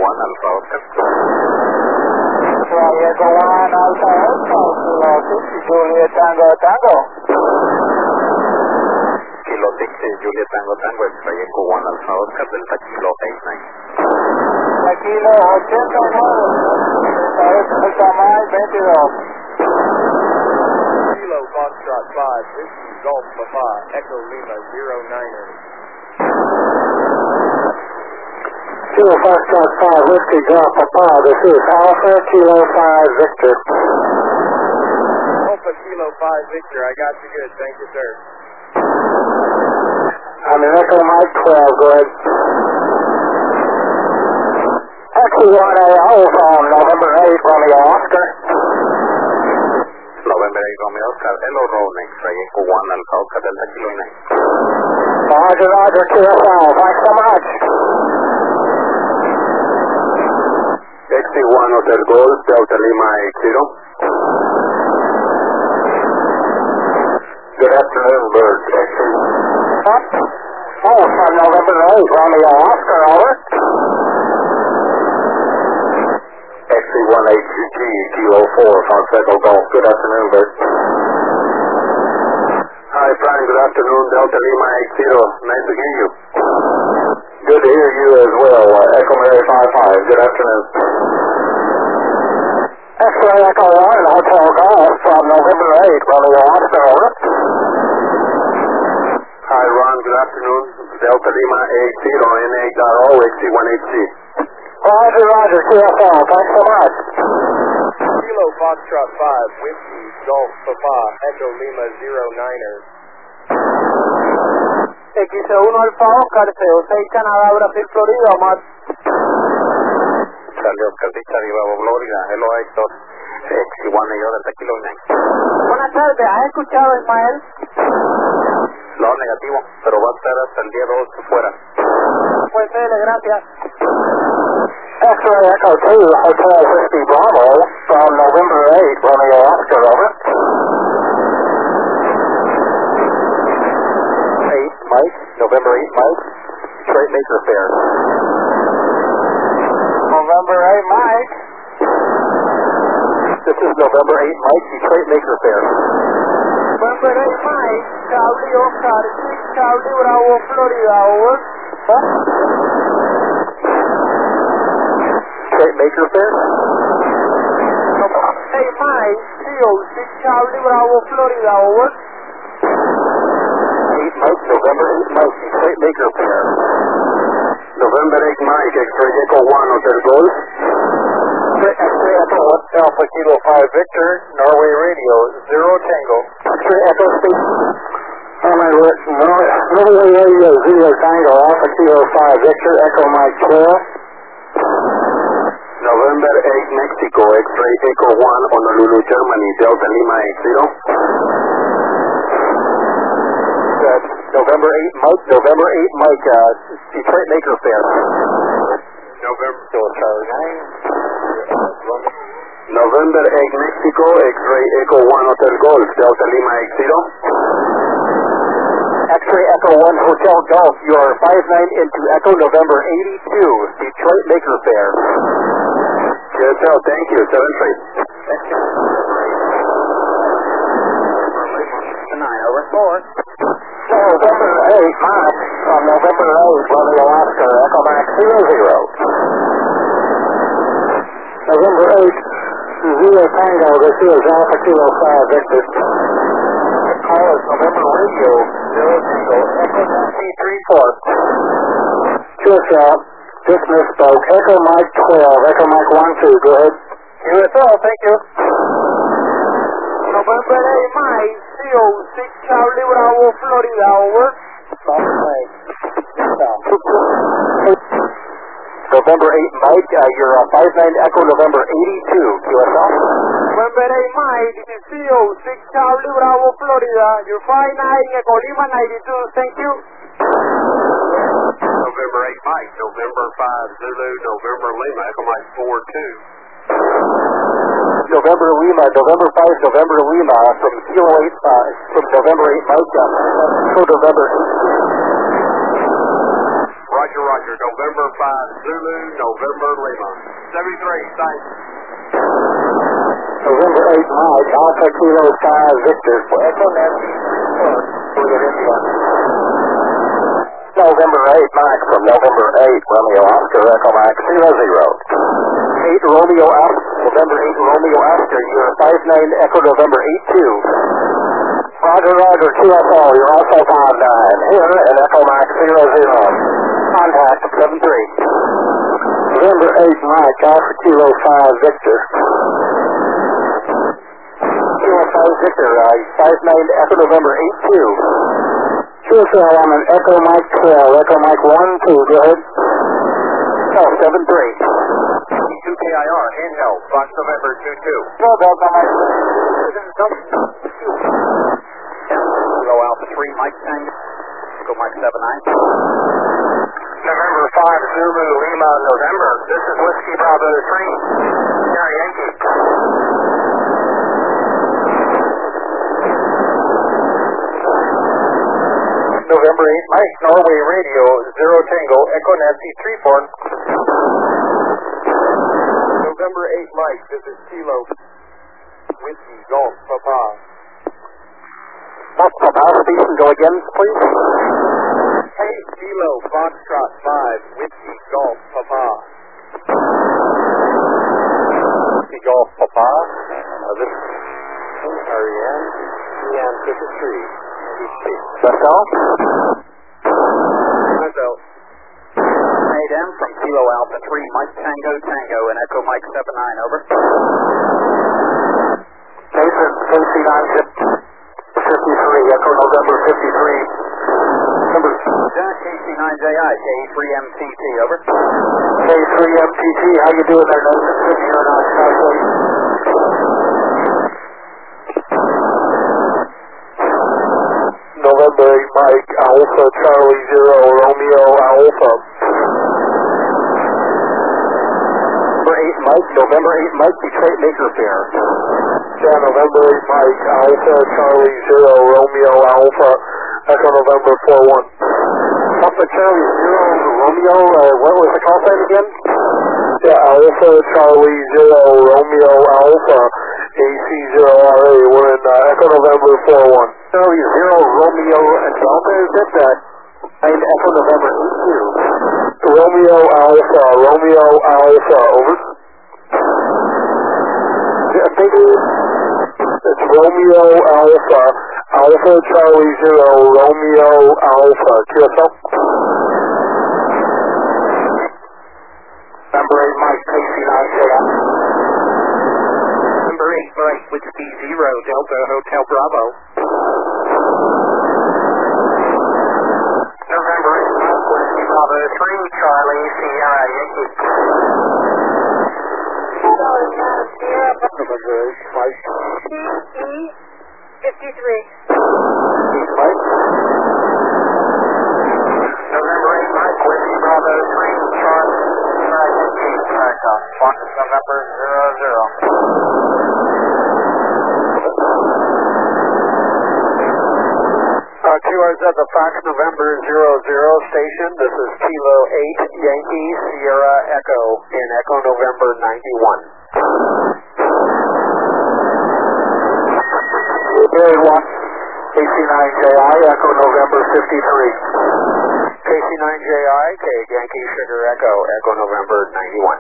1 Alpha Oscar. Echo 1 Alpha Oscar, Kilo 6 Juliet Tango Tango. Kilo 6 Juliet Tango Tango, X-Ray Echo 1 Alpha Oscar, Delta Kilo 89. Kilo 89, Delta Mike 22. Kilo Foxtrot 5, Whiskey Golf Papa, Echo Lima 09er. Kilo Foxtrot 5, Whiskey Golf Papa, this is Alpha Kilo 5 Victor. Alpha Kilo 5 Victor, I got you good, thank you sir. I'm in Echo Mike 12, go ahead. X1A from November 8, Romeo Oscar. November 8 Romeo Oscar, Hello Ron, X-Ray Echo 1 Alpha Oscar, Delta Kilo 9. Roger, Roger, QSL, thanks so much. XC1 Hotel Golf, Delta Lima 80. Good afternoon, Bird. Oh, from November 8, Romeo Oscar, over. XC1HG, Kilo 4, Fox Echo Golf. Good afternoon, Bird. Hi, Brian. Good afternoon, Delta Lima 80. Nice to hear you. Good to hear you as well, Echo Mary 55. Good afternoon. X-Ray Echo 1, Hotel Golf from November 8, Romeo Oscar, over. Hi, Ron. Good afternoon. Delta Lima 80, NA.O, XC1HG. Roger, Roger, QSL, thanks so much. Kilo Foxtrot 5, Whiskey Golf Papa, Echo Lima 09er. X1 Alfa Oscar, CO6 Canadá, Brasil, Florida, más. Charlie Oscar, Charlie Bravo, Florida. Hello, Héctor. XC1 y yo, Delta Kilo 9. Buenas tardes, ¿has escuchado, Ismael? No, negativo, pero va a estar hasta el día 2 fuera. Pues dele, gracias. X-Ray Echo 2, Hotel Whiskey Bravo, from November 8, Romeo Oscar, over. 8, Mike, November 8, Mike, Detroit Maker Fair. November 8, Mike. This is November 8, Mike, Detroit Maker Fair. November 8, Mike, Charlie Oscar, 6 Charlie Bravo, Florida, over. Detroit Maker Fair. Hey, Mike, CO6 Charlie Bravo, Florida, over. 8 Mike, November 8 Mike, Detroit Maker Fair. November 8 Mike, X-Ray Echo 1 Hotel Golf. X-Ray Echo 1 Alpha Kilo 5 Victor, Norway Radio, 0 Tango. X-Ray Echo State. Norway Radio, 0 Tango, Alpha Kilo 5 Victor, Echo Mike 12. November 8 Mexico, X-Ray Echo 1 Honolulu, Germany, Delta Lima 80. November 8 Mike, Detroit Maker Fair. November 8 Mexico, X-Ray Echo 1 Hotel Golf, Delta Lima 80. X-Ray Echo 1 Hotel Golf, you are 59 into Echo November 82, Detroit Maker Fair. QSL, thank you, 7-3. Over 4. November 8, Mike, from November 8, Romeo Oscar, Echo Max 00. November 8, 0 Tango, this is Alpha Kilo 5 Victor. Call is November Radio, 0 Tango, Echo C34. QSL, just misspoke, Echo Mike 12, Echo Mike 12, go ahead. QSL, thank you. November 8, Mike, CO6 Charlie Bravo, Florida, over. November 8, Mike, you're 59 Echo November 82, QSL. November 8, Mike, this is CO6 Charlie Bravo, Florida, you're 59 Echo Lima 92, thank you. November 8 Mike, November 5 Zulu, November Lima, Echo Mike 42. November Lima, November 5, November Lima, from Kilo 8, from November 8 Mike, so November 8. Roger, Roger. November 5 Zulu, November Lima. 73, thanks. November 8 Mike, Alpha Kilo 5 Victor, for Echo Nancy 3 Juliet India. November 8 Mike from November 8 Romeo Oscar, Echo Mike 00. 8 Romeo Oscar, November 8 Romeo Oscar, you're 59 Echo November 82. Roger, Roger, QSO, you're also 59. Here and Echo Mike 00. Contact 73. November 8 Mike, Alpha Kilo 5 Victor. QSO Victor, 59 Echo November 82. QSO on an Echo Mike 12, Echo Mike 1, 2, go ahead. Oh, 73. E2KIR, handheld, Fox November 22. Go, Delta Mike. Kilo Alpha 3, Mike Tango. Echo Mike 79. November 5 Zulu Lima November. This is Whiskey Bravo 3. Sierra Yankee. November 8 Mike, Norway Radio, 0 Tango, Echo Nancy 34. November 8 Mike, this is Kilo Whiskey Golf Papa. Papa, station, go again, please. Hey, Kilo Foxtrot 5, Whiskey Golf Papa. Whiskey Golf Papa. This is Ariane, Ian 53. That's all? That's all. Adam from Kilo Alpha 3, Mike Tango Tango, and Echo Mike 79, over. Jason, KC9 53, Echo November 53. Number KC9JI, K3MTT, over. K3MTT, how you doing there, Nathan? Good here on Southway. November 8 Mike, Alpha Charlie 0, Romeo Alpha. November 8 Mike, Detroit Maker Fair. Yeah, November 8 Mike, Alpha Charlie 0, Romeo Alpha, Echo November 41. Alpha Charlie 0, Romeo, what was the call sign again? Yeah, Alpha Charlie 0, Romeo Alpha, AC0RA, we're in Echo November 41. Charlie 0, Romeo and Delta, is it that? And Echo November 82. Romeo Alpha, over. It's Romeo Alpha, Alpha Charlie 0, Romeo Alpha, QSL. Number 8 Mike, KC9JI. Number 8 Mike, Whiskey 0, Delta Hotel Bravo. November 8 Mike, Whiskey Bravo 3, Charlie, Sierra Yankee. November 8 Mike. CE53. Mike. November 8 Mike, Whiskey Bravo 3, Charlie, Sierra Yankee. Fox November 00. QRZ at the Fox November 00 station. This is Kilo 8 Yankee Sierra Echo in Echo November 91. Very one. KC9JI Echo November 53. KC9JI K Yankee Sugar Echo Echo November 91.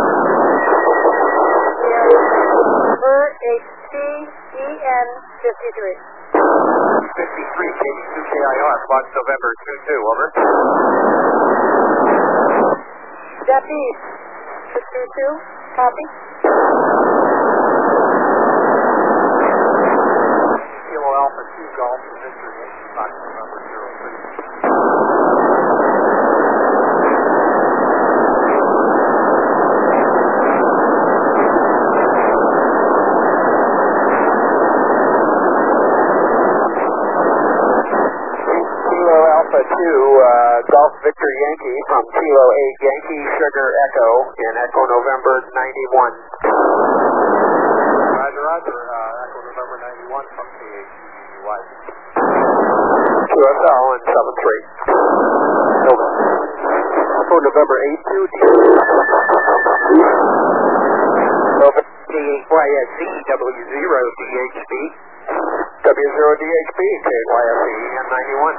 Number HCEN 53. 53, K2KIR, Fox November 22, over. Deputy 222, copy. Kilo Alpha 2 Golf, Victor Yankee, Fox November 06. Alpha 2, Golf Victor Yankee from Kilo 8 Yankee Sugar Echo in Echo November 91. Roger, Roger. Echo November 91 from KHUY. QSL and 73. Over. Echo November 82, KYSE W0 DHB. W0DHB, KYSE, EN91.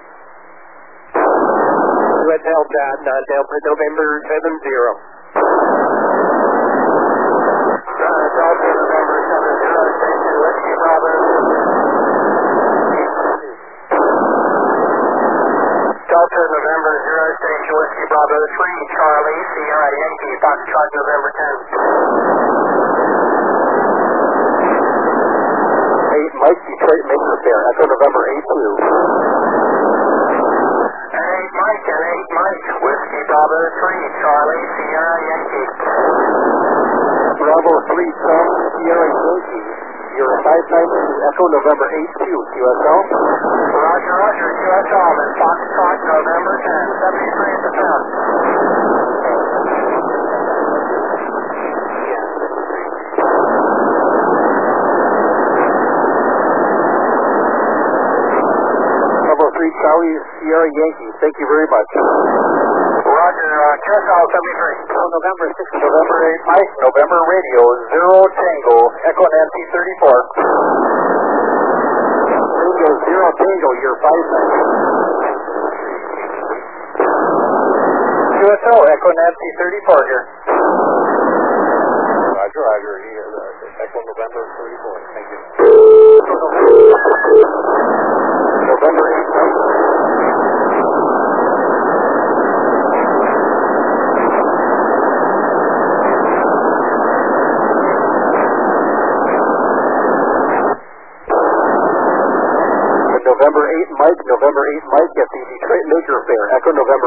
US Delta, Delta November 70. Delta November 70, Station Whiskey Bravo. Delta November 0, Station Whiskey Bravo 3, Charlie, Sierra Yankee, Foxtrot November 10. 8 Mike, Detroit Maker Fair, Echo November 82. 8 Mike and 8 Mike, Whiskey Bravo 3, Charlie, Sierra Yankee. Bravo 3, Tom, Sierra Yankee. You're 592, Echo November 82, QSL. Roger, Roger, QSL, and Foxtrot November 10, 73 at the 10. Bravo 3, Charlie, Sierra Yankee. Thank you very much. Roger, QSL 73. November 6, November 8, Mike, November Radio, 0 Tango, Echo Nancy 34. Radio 0 Tango, you're 590. QSL, Echo Nancy 34 here. Roger, Roger, Echo November 34, thank you. November 8, Mike. November 8 Mike, November 8 Mike at the Detroit Maker Fair, Echo November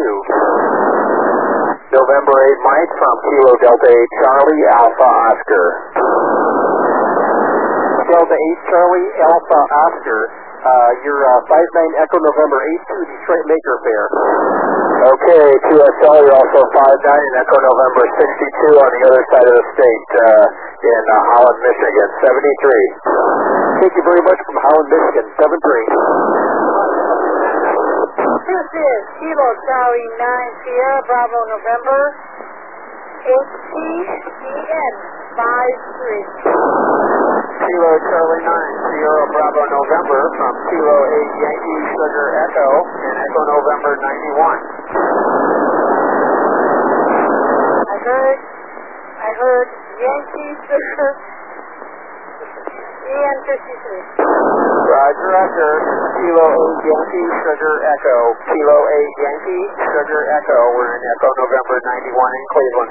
82. November 8 Mike from Kilo Delta 8 Charlie, Alpha Oscar. Delta 8 Charlie, Alpha Oscar. You're 59 Echo November 82, Detroit Maker Fair. Okay, QSL, you're also 59 Echo November 62 on the other side of the state in Holland, Michigan, 73. Thank you very much from Holland, Michigan, 73. This is Kilo Charlie 9 Sierra Bravo November 8TEN 53. Kilo Charlie 9 Sierra Bravo November from Kilo 8 Yankee Sugar Echo and Echo November 91. I heard Yankee Sugar EN 53. Roger, Roger. Kilo 8 Yankee Sugar Echo. Kilo 8 Yankee Sugar Echo. We're in Echo November 91 in Cleveland,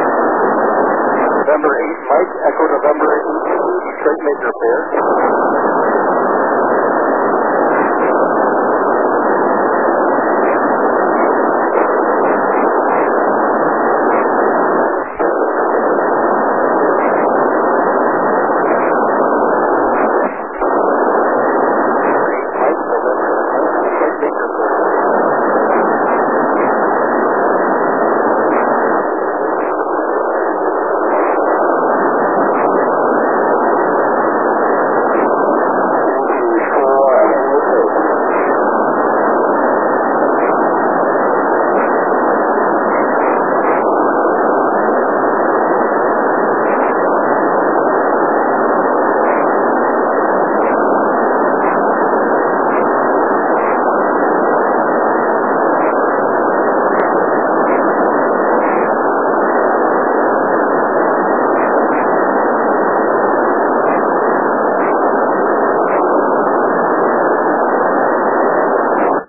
73. November 8 Mike, Echo November 8 Detroit Maker Fair.